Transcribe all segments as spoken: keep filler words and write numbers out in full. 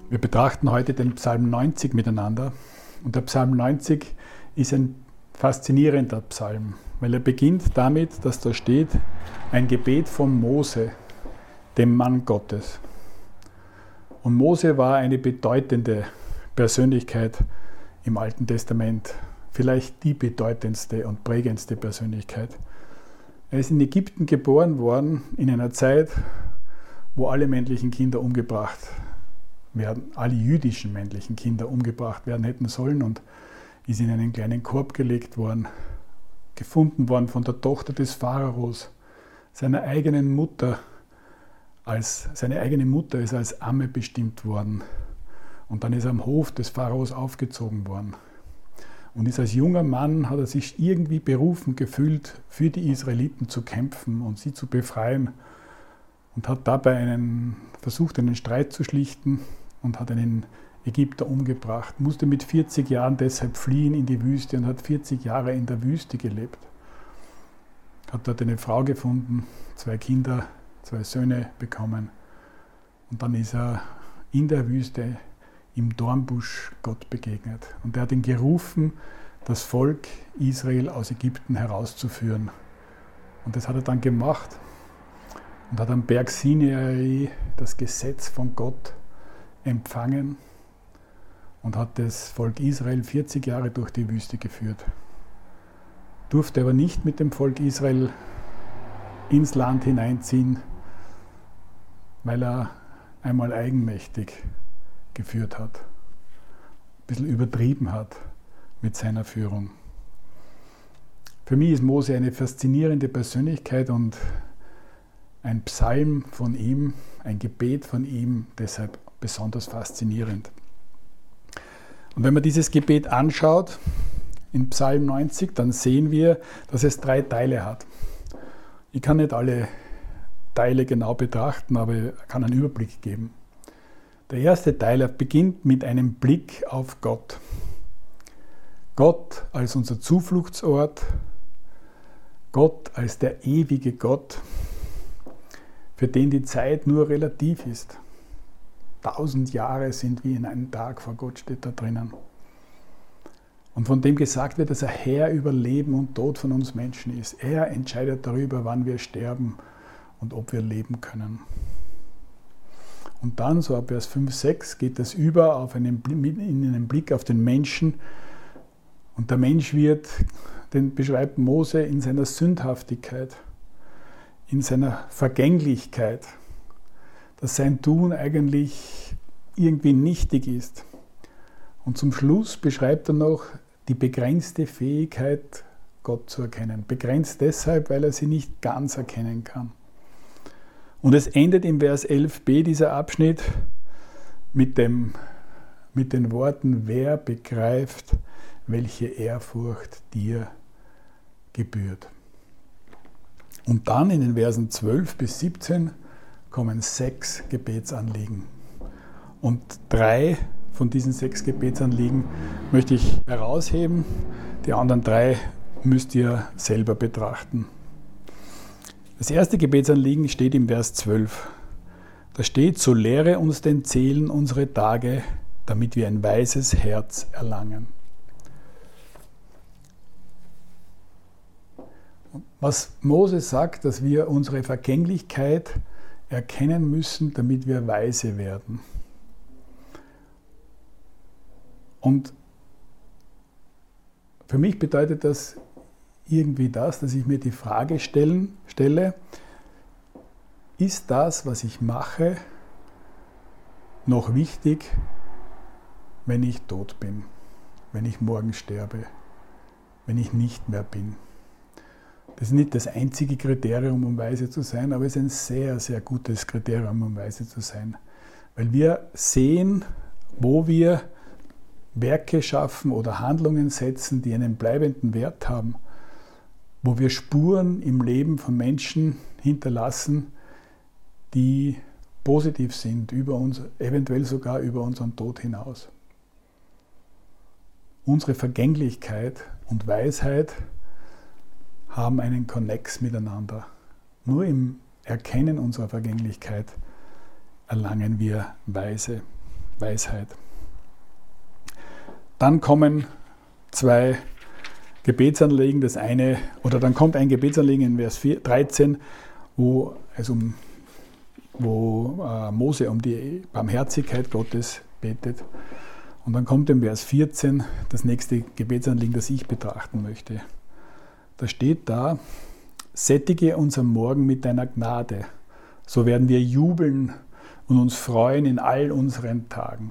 Wir betrachten heute den Psalm neunzig miteinander. Und der Psalm neunzig ist ein faszinierender Psalm, weil er beginnt damit, dass da steht, ein Gebet von Mose, dem Mann Gottes. Und Mose war eine bedeutende Persönlichkeit im Alten Testament, vielleicht die bedeutendste und prägendste Persönlichkeit. Er ist in Ägypten geboren worden, in einer Zeit, wo alle männlichen Kinder umgebracht werden, alle jüdischen männlichen Kinder umgebracht werden hätten sollen, und ist in einen kleinen Korb gelegt worden, gefunden worden von der Tochter des Pharaos, seiner eigenen Mutter. Als, seine eigene Mutter ist als Amme bestimmt worden, und dann ist er am Hof des Pharaos aufgezogen worden. Und ist als junger Mann, hat er sich irgendwie berufen gefühlt, für die Israeliten zu kämpfen und sie zu befreien, und hat dabei einen, versucht, einen Streit zu schlichten und hat einen Ägypter umgebracht, musste mit vierzig Jahren deshalb fliehen in die Wüste und hat vierzig Jahre in der Wüste gelebt. Hat dort eine Frau gefunden, zwei Kinder, zwei Söhne bekommen, und dann ist er in der Wüste im Dornbusch Gott begegnet. Und er hat ihn gerufen, das Volk Israel aus Ägypten herauszuführen. Und das hat er dann gemacht und hat am Berg Sinai das Gesetz von Gott empfangen und hat das Volk Israel vierzig Jahre durch die Wüste geführt. Durfte aber nicht mit dem Volk Israel ins Land hineinziehen, weil er einmal eigenmächtig geführt hat, ein bisschen übertrieben hat mit seiner Führung. Für mich ist Mose eine faszinierende Persönlichkeit und ein Psalm von ihm, ein Gebet von ihm, deshalb besonders faszinierend. Und wenn man dieses Gebet anschaut, in Psalm neunzig, dann sehen wir, dass es drei Teile hat. Ich kann nicht alle Teile genau betrachten, aber ich kann einen Überblick geben. Der erste Teil beginnt mit einem Blick auf Gott. Gott als unser Zufluchtsort, Gott als der ewige Gott, für den die Zeit nur relativ ist. Tausend Jahre sind wie in einem Tag vor Gott, steht da drinnen. Und von dem gesagt wird, dass er Herr über Leben und Tod von uns Menschen ist. Er entscheidet darüber, wann wir sterben und ob wir leben können. Und dann, so ab Vers fünf, sechs, geht es über auf einen, in einen Blick auf den Menschen. Und der Mensch wird, den beschreibt Mose in seiner Sündhaftigkeit, in seiner Vergänglichkeit, dass sein Tun eigentlich irgendwie nichtig ist. Und zum Schluss beschreibt er noch die begrenzte Fähigkeit, Gott zu erkennen. Begrenzt deshalb, weil er sie nicht ganz erkennen kann. Und es endet im Vers elf b, dieser Abschnitt, mit, dem, mit den Worten, wer begreift, welche Ehrfurcht dir gebührt. Und dann in den Versen zwölf bis siebzehn kommen sechs Gebetsanliegen. Und drei von diesen sechs Gebetsanliegen möchte ich herausheben. Die anderen drei müsst ihr selber betrachten. Das erste Gebetsanliegen steht im Vers zwölf. Da steht, so lehre uns den Zählen unsere Tage, damit wir ein weises Herz erlangen. Was Mose sagt, dass wir unsere Vergänglichkeit erkennen müssen, damit wir weise werden. Und für mich bedeutet das irgendwie das, dass ich mir die Frage stellen, stelle, ist das, was ich mache, noch wichtig, wenn ich tot bin, wenn ich morgen sterbe, wenn ich nicht mehr bin? Das ist nicht das einzige Kriterium, um weise zu sein, aber es ist ein sehr, sehr gutes Kriterium, um weise zu sein. Weil wir sehen, wo wir Werke schaffen oder Handlungen setzen, die einen bleibenden Wert haben, wo wir Spuren im Leben von Menschen hinterlassen, die positiv sind, über uns, eventuell sogar über unseren Tod hinaus. Unsere Vergänglichkeit und Weisheit haben einen Konnex miteinander. Nur im Erkennen unserer Vergänglichkeit erlangen wir Weise. Weisheit. Dann kommen zwei Gebetsanliegen, das eine, oder dann kommt ein Gebetsanliegen in Vers dreizehn, wo es um, wo äh, Mose um die Barmherzigkeit Gottes betet. Und dann kommt in Vers vierzehn das nächste Gebetsanliegen, das ich betrachten möchte. Da steht da: Sättige uns am Morgen mit deiner Gnade, so werden wir jubeln und uns freuen in all unseren Tagen.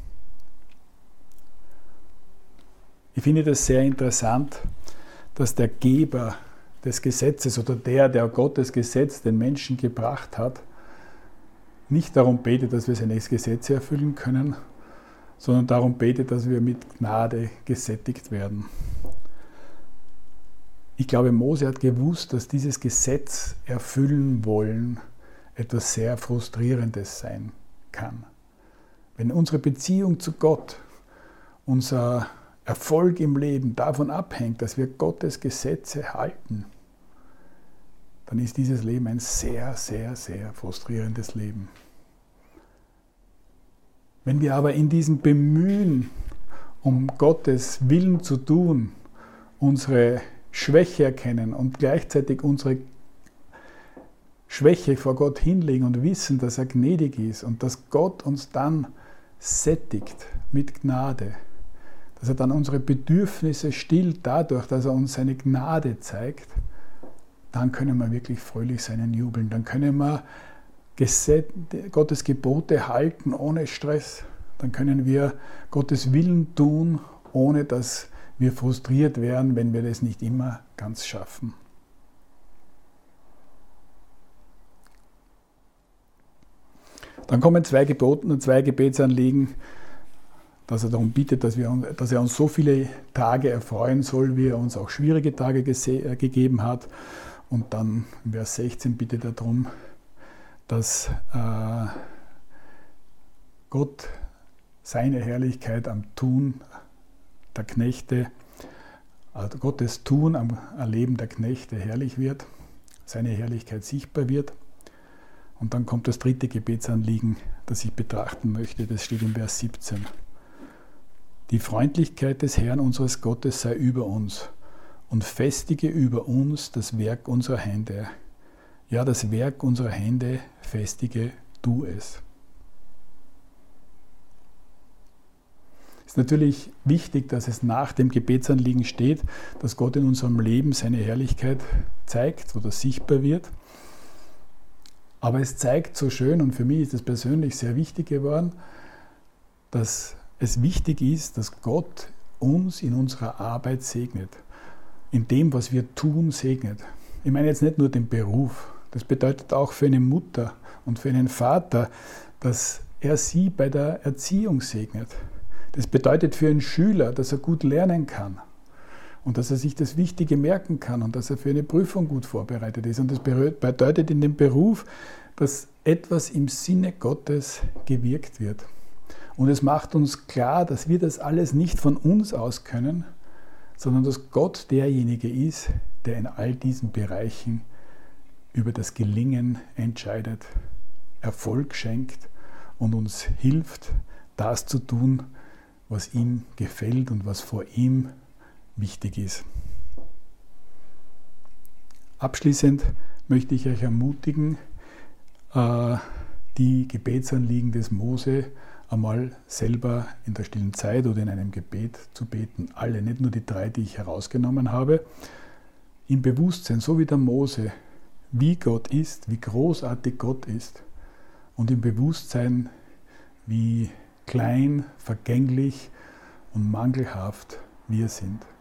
Ich finde das sehr interessant, dass der Geber des Gesetzes oder der, der Gottes Gesetz den Menschen gebracht hat, nicht darum betet, dass wir seine Gesetze erfüllen können, sondern darum betet, dass wir mit Gnade gesättigt werden. Ich glaube, Mose hat gewusst, dass dieses Gesetz erfüllen wollen etwas sehr Frustrierendes sein kann. Wenn unsere Beziehung zu Gott, unser Erfolg im Leben davon abhängt, dass wir Gottes Gesetze halten, dann ist dieses Leben ein sehr, sehr, sehr frustrierendes Leben. Wenn wir aber in diesem Bemühen, um Gottes Willen zu tun, unsere Schwäche erkennen und gleichzeitig unsere Schwäche vor Gott hinlegen und wissen, dass er gnädig ist und dass Gott uns dann sättigt mit Gnade, dass er dann unsere Bedürfnisse stillt dadurch, dass er uns seine Gnade zeigt, dann können wir wirklich fröhlich sein und jubeln. Dann können wir Gottes Gebote halten ohne Stress. Dann können wir Gottes Willen tun, ohne dass wir frustriert werden, wenn wir das nicht immer ganz schaffen. Dann kommen zwei Gebote und zwei Gebetsanliegen, dass er darum bittet, dass, wir, dass er uns so viele Tage erfreuen soll, wie er uns auch schwierige Tage gese- gegeben hat. Und dann in Vers sechzehn bittet er darum, dass äh, Gott seine Herrlichkeit am Tun der Knechte, also Gottes Tun am Erleben der Knechte herrlich wird, seine Herrlichkeit sichtbar wird. Und dann kommt das dritte Gebetsanliegen, das ich betrachten möchte, das steht in Vers siebzehn. Die Freundlichkeit des Herrn unseres Gottes sei über uns und festige über uns das Werk unserer Hände. Ja, das Werk unserer Hände, festige du es. Es ist natürlich wichtig, dass es nach dem Gebetsanliegen steht, dass Gott in unserem Leben seine Herrlichkeit zeigt oder sichtbar wird. Aber es zeigt so schön, und für mich ist es persönlich sehr wichtig geworden, dass es wichtig ist, dass Gott uns in unserer Arbeit segnet, in dem, was wir tun, segnet. Ich meine jetzt nicht nur den Beruf. Das bedeutet auch für eine Mutter und für einen Vater, dass er sie bei der Erziehung segnet. Das bedeutet für einen Schüler, dass er gut lernen kann und dass er sich das Wichtige merken kann und dass er für eine Prüfung gut vorbereitet ist. Und das bedeutet in dem Beruf, dass etwas im Sinne Gottes gewirkt wird. Und es macht uns klar, dass wir das alles nicht von uns aus können, sondern dass Gott derjenige ist, der in all diesen Bereichen über das Gelingen entscheidet, Erfolg schenkt und uns hilft, das zu tun, was ihm gefällt und was vor ihm wichtig ist. Abschließend möchte ich euch ermutigen, die Gebetsanliegen des Mose einmal selber in der stillen Zeit oder in einem Gebet zu beten. Alle, nicht nur die drei, die ich herausgenommen habe. Im Bewusstsein, so wie der Mose, wie Gott ist, wie großartig Gott ist. Und im Bewusstsein, wie klein, vergänglich und mangelhaft wir sind.